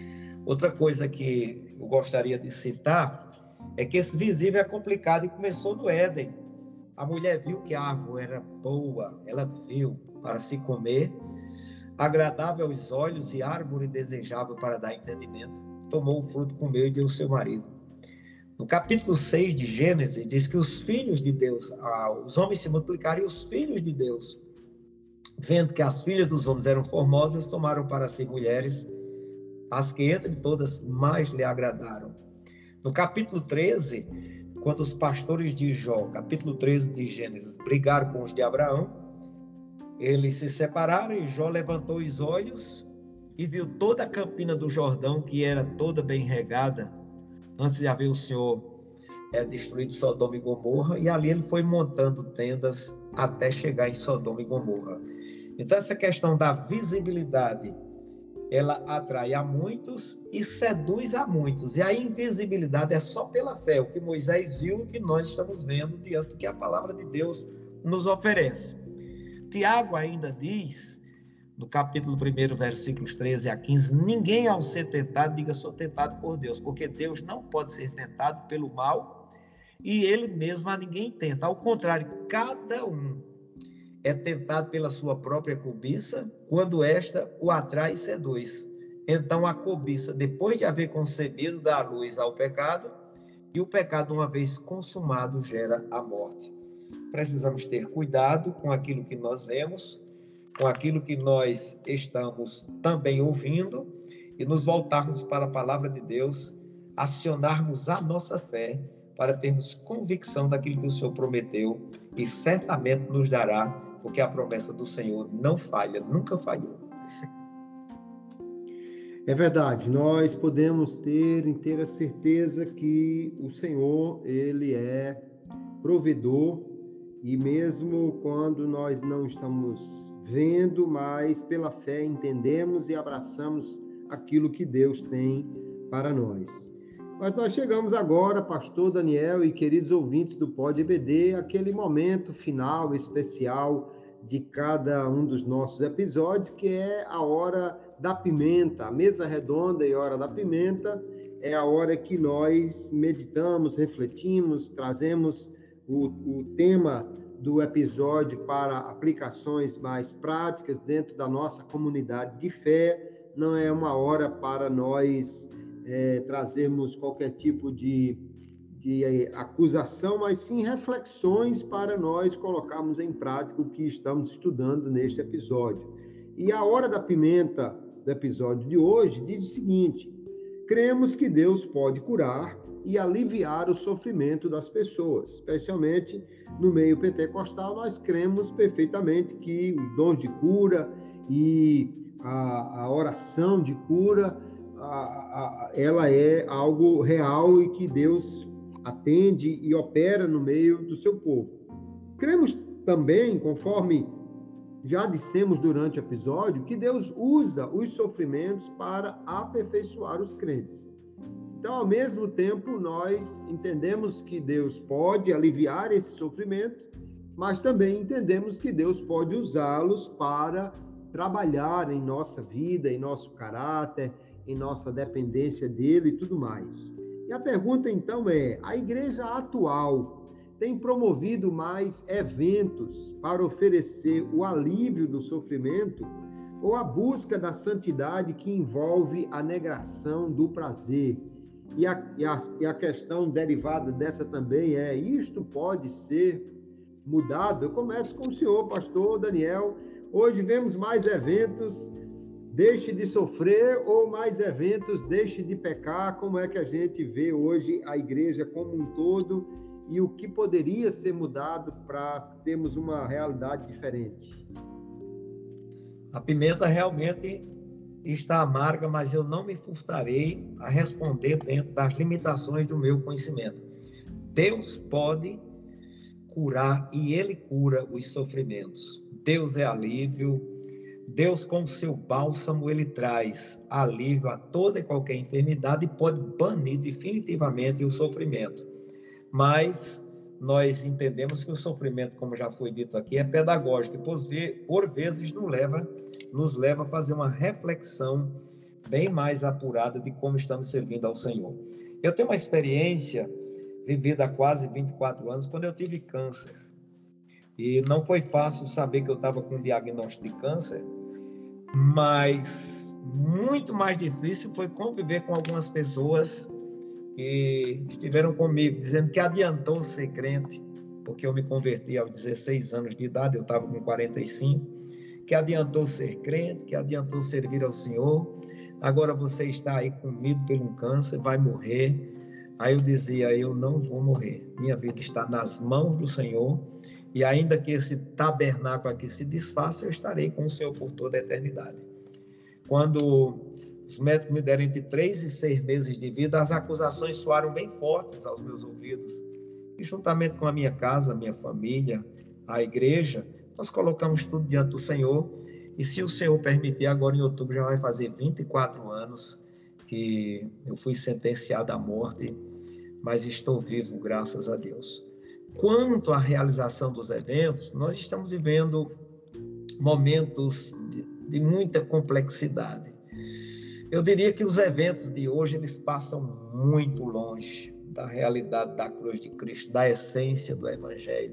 Outra coisa que eu gostaria de citar é que esse visível é complicado e começou no Éden. A mulher viu que a árvore era boa, ela viu para se comer, agradável aos olhos e árvore desejável para dar entendimento. Tomou o fruto, comeu e deu ao seu marido. No capítulo seis de Gênesis, diz que os filhos de Deus, ah, os homens se multiplicaram e os filhos de Deus, vendo que as filhas dos homens eram formosas, tomaram para si mulheres, as que entre todas mais lhe agradaram. No capítulo treze, quando os pastores de Jó, capítulo treze de Gênesis, brigaram com os de Abraão, eles se separaram e Jó levantou os olhos e viu toda a campina do Jordão, que era toda bem regada, antes de haver o Senhor é, destruído Sodoma e Gomorra, e ali ele foi montando tendas até chegar em Sodoma e Gomorra. Então essa questão da visibilidade, ela atrai a muitos e seduz a muitos. E a invisibilidade é só pela fé, o que Moisés viu e o que nós estamos vendo diante do que a palavra de Deus nos oferece. Tiago ainda diz, no capítulo um, versículos treze a quinze, ninguém ao ser tentado diga sou tentado por Deus, porque Deus não pode ser tentado pelo mal e ele mesmo a ninguém tenta. Ao contrário, cada um é tentado pela sua própria cobiça, quando esta o atrai e seduz. Então a cobiça, depois de haver concebido, dá luz ao pecado, e o pecado, uma vez consumado, gera a morte. Precisamos ter cuidado com aquilo que nós vemos, com aquilo que nós estamos também ouvindo, e nos voltarmos para a palavra de Deus, acionarmos a nossa fé, para termos convicção daquilo que o Senhor prometeu, e certamente nos dará, porque a promessa do Senhor não falha, nunca falhou. É verdade, nós podemos ter inteira certeza que o Senhor, Ele é provedor, e mesmo quando nós não estamos vendo, mas pela fé entendemos e abraçamos aquilo que Deus tem para nós. Mas nós chegamos agora, pastor Daniel e queridos ouvintes do Pod E B D, aquele momento final especial de cada um dos nossos episódios, que é a hora da pimenta, a mesa redonda e hora da pimenta, é a hora que nós meditamos, refletimos, trazemos o, o tema do episódio para aplicações mais práticas dentro da nossa comunidade de fé. Não é uma hora para nós é, trazermos qualquer tipo de, de acusação, mas sim reflexões para nós colocarmos em prática o que estamos estudando neste episódio. E a hora da pimenta do episódio de hoje diz o seguinte: cremos que Deus pode curar e aliviar o sofrimento das pessoas, especialmente no meio pentecostal. Nós cremos perfeitamente que os dons de cura e a, a oração de cura, a, a, ela é algo real e que Deus atende e opera no meio do seu povo. Cremos também, conforme já dissemos durante o episódio, que Deus usa os sofrimentos para aperfeiçoar os crentes. Então, ao mesmo tempo, nós entendemos que Deus pode aliviar esse sofrimento, mas também entendemos que Deus pode usá-los para trabalhar em nossa vida, em nosso caráter, em nossa dependência dele e tudo mais. E a pergunta, então, é: a igreja atual tem promovido mais eventos para oferecer o alívio do sofrimento ou a busca da santidade que envolve a negação do prazer? E a, e, a, e a questão derivada dessa também é: isto pode ser mudado? Eu começo com o senhor, pastor Daniel. Hoje vemos mais eventos, deixe de sofrer, ou mais eventos, deixe de pecar. Como é que a gente vê hoje a igreja como um todo e o que poderia ser mudado para termos uma realidade diferente? A pimenta realmente está amarga, mas eu não me furtarei a responder dentro das limitações do meu conhecimento. Deus pode curar e Ele cura os sofrimentos. Deus é alívio. Deus, com o seu bálsamo, Ele traz alívio a toda e qualquer enfermidade e pode banir definitivamente o sofrimento. Mas nós entendemos que o sofrimento, como já foi dito aqui, é pedagógico e por vezes nos leva, nos leva a fazer uma reflexão bem mais apurada de como estamos servindo ao Senhor. Eu tenho uma experiência vivida há quase vinte e quatro anos, quando eu tive câncer. E não foi fácil saber que eu estava com um diagnóstico de câncer, mas muito mais difícil foi conviver com algumas pessoas que estiveram comigo, dizendo que adiantou ser crente, porque eu me converti aos dezesseis anos de idade, eu estava com quarenta e cinco, que adiantou ser crente, que adiantou servir ao Senhor, agora você está aí comido por um câncer, vai morrer. Aí eu dizia, eu não vou morrer, minha vida está nas mãos do Senhor, e ainda que esse tabernáculo aqui se desfaça, eu estarei com o Senhor por toda a eternidade. Quando os médicos me deram entre três e seis meses de vida, as acusações soaram bem fortes aos meus ouvidos. E juntamente com a minha casa, a minha família, a igreja, nós colocamos tudo diante do Senhor. E se o Senhor permitir, agora em outubro já vai fazer vinte e quatro anos que eu fui sentenciado à morte, mas estou vivo, graças a Deus. Quanto à realização dos eventos, nós estamos vivendo momentos de, de muita complexidade. Eu diria que os eventos de hoje, eles passam muito longe da realidade da cruz de Cristo, da essência do Evangelho.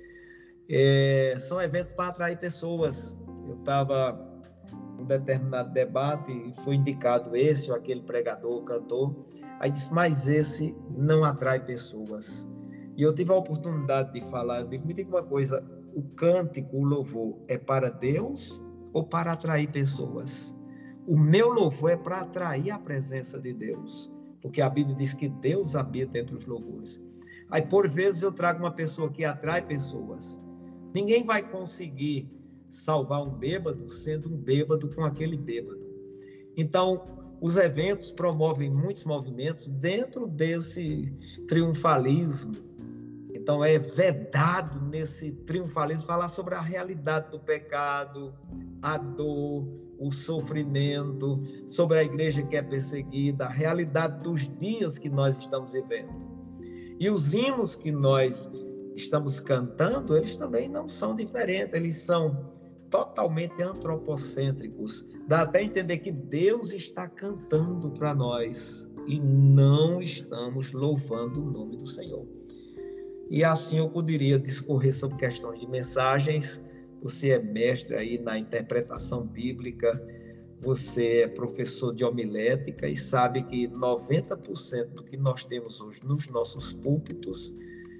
É, são eventos para atrair pessoas. Eu estava em um determinado debate e foi indicado esse ou aquele pregador, cantor. Aí disse, mas esse não atrai pessoas. E eu tive a oportunidade de falar, eu digo, me diga uma coisa, o cântico, o louvor, é para Deus ou para atrair pessoas? O meu louvor é para atrair a presença de Deus, porque a Bíblia diz que Deus habita entre os louvores. Aí, por vezes, eu trago uma pessoa que atrai pessoas. Ninguém vai conseguir salvar um bêbado sendo um bêbado com aquele bêbado. Então, os eventos promovem muitos movimentos dentro desse triunfalismo. Então, é vedado nesse triunfalismo falar sobre a realidade do pecado, a dor, o sofrimento, sobre a igreja que é perseguida, a realidade dos dias que nós estamos vivendo. E os hinos que nós estamos cantando, eles também não são diferentes, eles são totalmente antropocêntricos. Dá até a entender que Deus está cantando para nós e não estamos louvando o nome do Senhor. E assim eu poderia discorrer sobre questões de mensagens. Você é mestre aí na interpretação bíblica, você é professor de homilética e sabe que noventa por cento do que nós temos hoje nos nossos púlpitos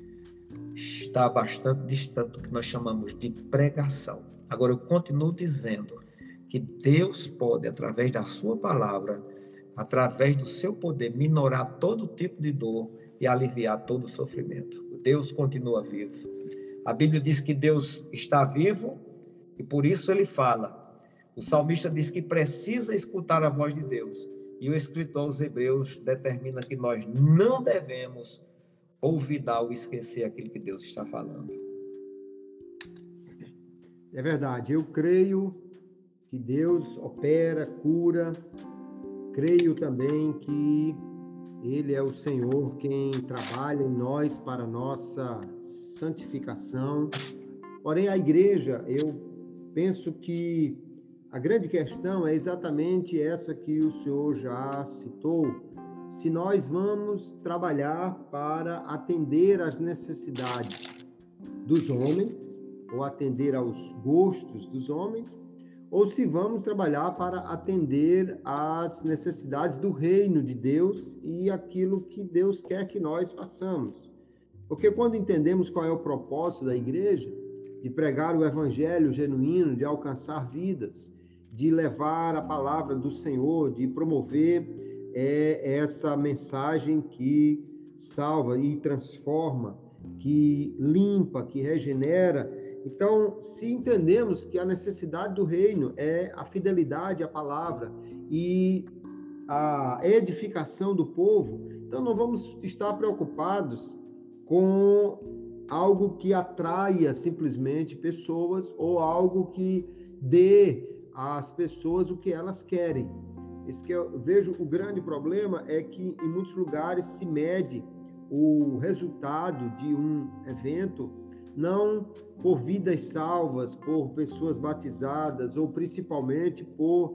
está bastante distante do que nós chamamos de pregação. Agora, eu continuo dizendo que Deus pode, através da sua palavra, através do seu poder, minorar todo tipo de dor e aliviar todo o sofrimento. Deus continua vivo. A Bíblia diz que Deus está vivo e por isso ele fala. O salmista diz que precisa escutar a voz de Deus. E o escritor aos Hebreus determina que nós não devemos olvidar ou esquecer aquilo que Deus está falando. É verdade. Eu creio que Deus opera, cura. Creio também que Ele é o Senhor quem trabalha em nós para a nossa santificação. Porém, a igreja, eu penso que a grande questão é exatamente essa que o senhor já citou. Se nós vamos trabalhar para atender às necessidades dos homens, ou atender aos gostos dos homens, ou se vamos trabalhar para atender às necessidades do reino de Deus e aquilo que Deus quer que nós façamos. Porque quando entendemos qual é o propósito da igreja, de pregar o evangelho genuíno, de alcançar vidas, de levar a palavra do Senhor, de promover é, essa mensagem que salva e transforma, que limpa, que regenera. Então, se entendemos que a necessidade do reino é a fidelidade à palavra e a edificação do povo, então não vamos estar preocupados com algo que atraia simplesmente pessoas ou algo que dê às pessoas o que elas querem. Esse que eu vejo o grande problema é que em muitos lugares se mede o resultado de um evento não por vidas salvas, por pessoas batizadas ou principalmente por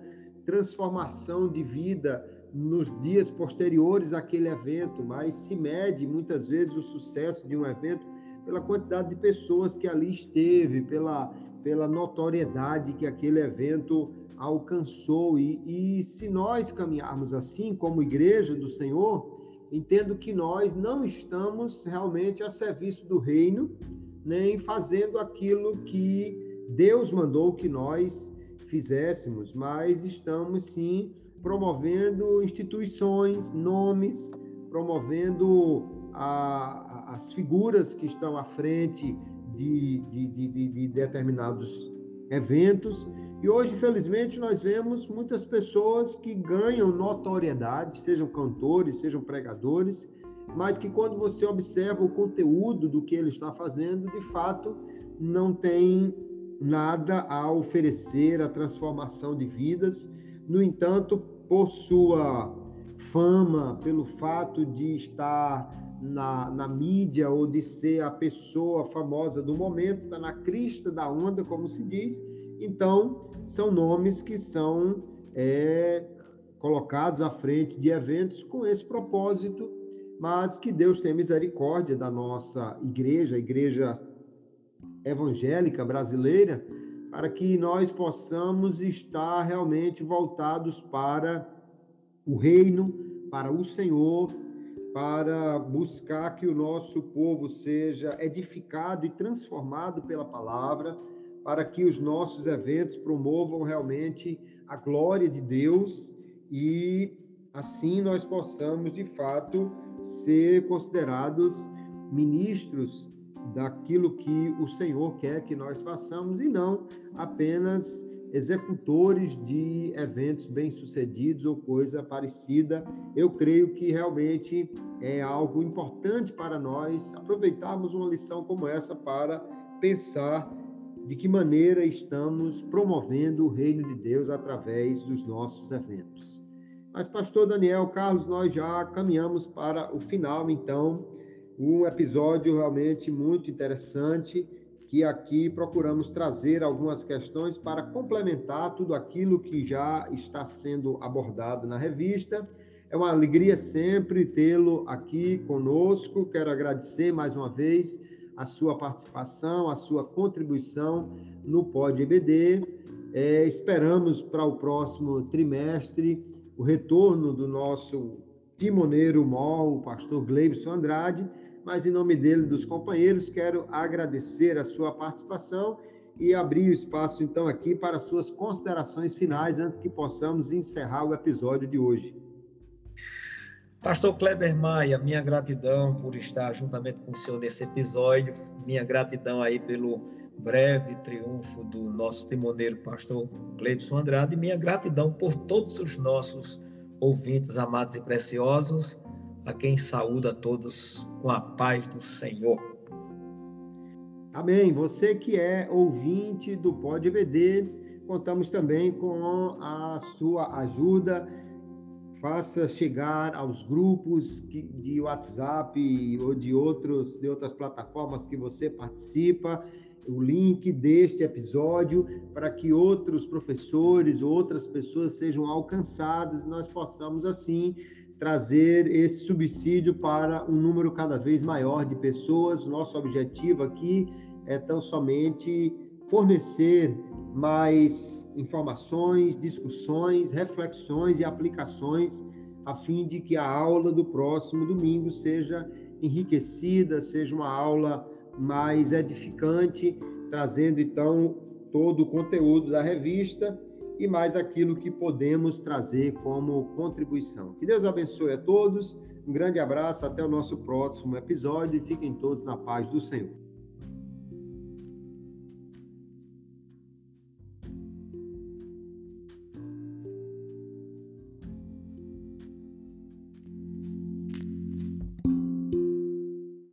transformação de vida nos dias posteriores àquele evento, mas se mede muitas vezes o sucesso de um evento pela quantidade de pessoas que ali esteve, pela, pela notoriedade que aquele evento alcançou. E, e se nós caminharmos assim, como igreja do Senhor, entendo que nós não estamos realmente a serviço do reino, nem fazendo aquilo que Deus mandou que nós fizéssemos, mas estamos sim promovendo instituições, nomes, promovendo a, as figuras que estão à frente de, de, de, de determinados eventos. E hoje, infelizmente, nós vemos muitas pessoas que ganham notoriedade, sejam cantores, sejam pregadores, mas que quando você observa o conteúdo do que ele está fazendo, de fato, não tem nada a oferecer a transformação de vidas. No entanto, por sua fama, pelo fato de estar na, na mídia ou de ser a pessoa famosa do momento, está na crista da onda, como se diz, então são nomes que são é, colocados à frente de eventos com esse propósito, mas que Deus tenha misericórdia da nossa igreja, a igreja evangélica brasileira, para que nós possamos estar realmente voltados para o reino, para o Senhor, para buscar que o nosso povo seja edificado e transformado pela palavra, para que os nossos eventos promovam realmente a glória de Deus e assim nós possamos, de fato, ser considerados ministros daquilo que o Senhor quer que nós façamos e não apenas executores de eventos bem-sucedidos ou coisa parecida. Eu creio que realmente é algo importante para nós aproveitarmos uma lição como essa para pensar de que maneira estamos promovendo o reino de Deus através dos nossos eventos. Mas, pastor Daniel, Carlos, nós já caminhamos para o final, então, um episódio realmente muito interessante, que aqui procuramos trazer algumas questões para complementar tudo aquilo que já está sendo abordado na revista. É uma alegria sempre tê-lo aqui conosco. Quero agradecer mais uma vez a sua participação, a sua contribuição no Pod E B D. É, esperamos para o próximo trimestre o retorno do nosso timoneiro mor, o pastor Gleibson Andrade, mas em nome dele e dos companheiros, quero agradecer a sua participação e abrir o espaço, então, aqui para suas considerações finais, antes que possamos encerrar o episódio de hoje. Pastor Kleber Maia, minha gratidão por estar juntamente com o senhor nesse episódio, minha gratidão aí pelo breve triunfo do nosso timoneiro, pastor Gleibson Andrade, e minha gratidão por todos os nossos ouvintes amados e preciosos, a quem saúda a todos com a paz do Senhor. Amém. Você que é ouvinte do Pod E B D, contamos também com a sua ajuda. Faça chegar aos grupos de WhatsApp ou de, outros, de outras plataformas que você participa, o link deste episódio para que outros professores, outras pessoas sejam alcançadas e nós possamos, assim, trazer esse subsídio para um número cada vez maior de pessoas. Nosso objetivo aqui é tão somente fornecer mais informações, discussões, reflexões e aplicações a fim de que a aula do próximo domingo seja enriquecida, seja uma aula mais edificante, trazendo então todo o conteúdo da revista e mais aquilo que podemos trazer como contribuição. Que Deus abençoe a todos, um grande abraço, até o nosso próximo episódio e fiquem todos na paz do Senhor.